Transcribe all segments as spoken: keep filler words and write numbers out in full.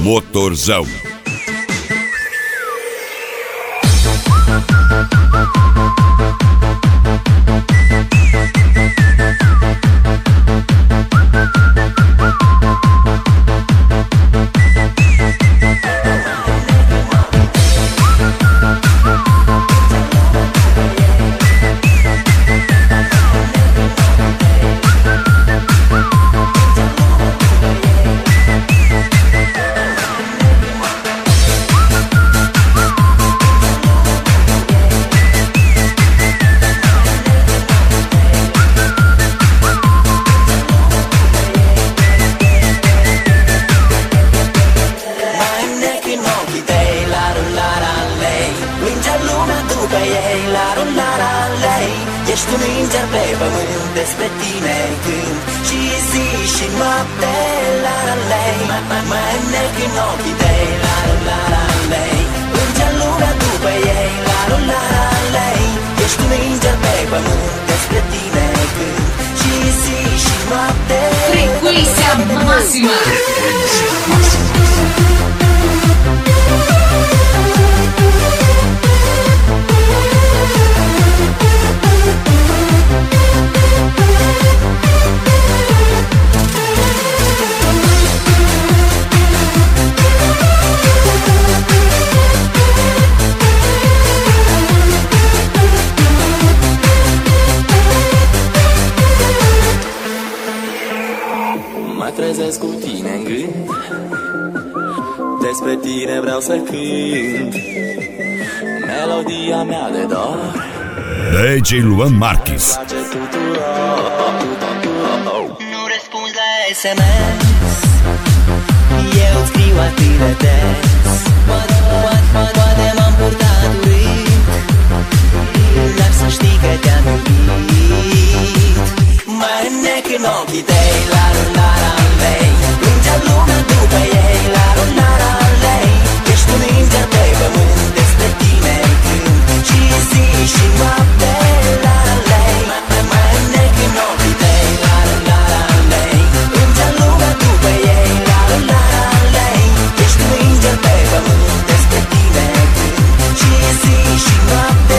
Motorzão. Ești un înger pe pământ, despre tine cânt și zi și noapte, la la lei. Mă înnec în ochii tăi, la la la lei. Înger lumea după ei, la la la lei. Ești un înger pe pământ, despre tine cânt și zi și noapte. Frequência máxima. Mă trezesc cu tine în gând, despre tine vreau să cânt melodia mea de dor. D J Luan Marques. Nu răspunzi la S M S, eu îți scriu atât de des. Poate, poate, poate m-am purtat urât, dar să știi că te-am iubit. Mă înnec în ochii tăi, la la la lei. Înger lumea după ei, la la la lei. Ești un înger pe pământ, despre tine cânt și zi și noapte, la la lei. Mă înnec în ochii tăi, la la la lei. Înger lumea după ei, la la la lei. Ești un înger pe pământ, despre tine cânt și zi și noapte.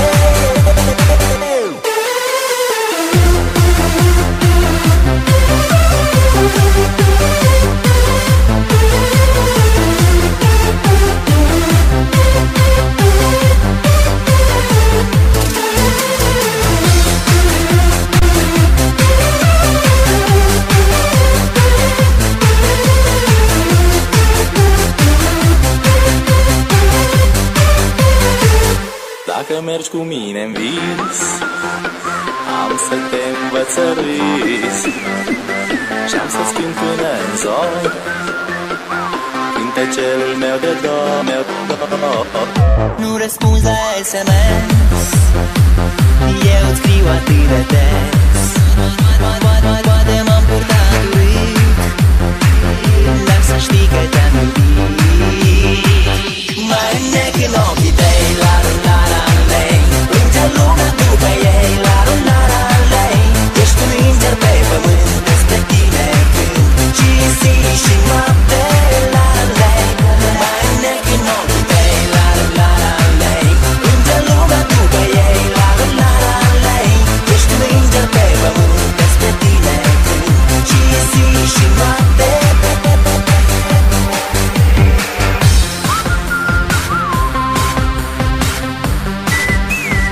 Dacă mergi cu mine în vis, am să te învăț să râzi și-am să-ți cânt până în zori cântecelul meu de dor, meu de dor. Nu răspunzi la S M S, eu îți scriu atât de des. Poate m-am purtat urât, dar să știi că te-am iubit. Mă înnec în ochii tăi, la la la lei. Înger lumea după ei, la la la lei. Ești un înger pe pământ, despre tine cânt și zi și noapte, la la lei. Mă înnec în ochii tăi, la la la lei. Înger lumea după ei, la la la lei. Ești un înger pe pământ, despre tine cânt și zi și noapte.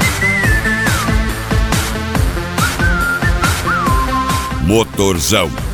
Motorzão.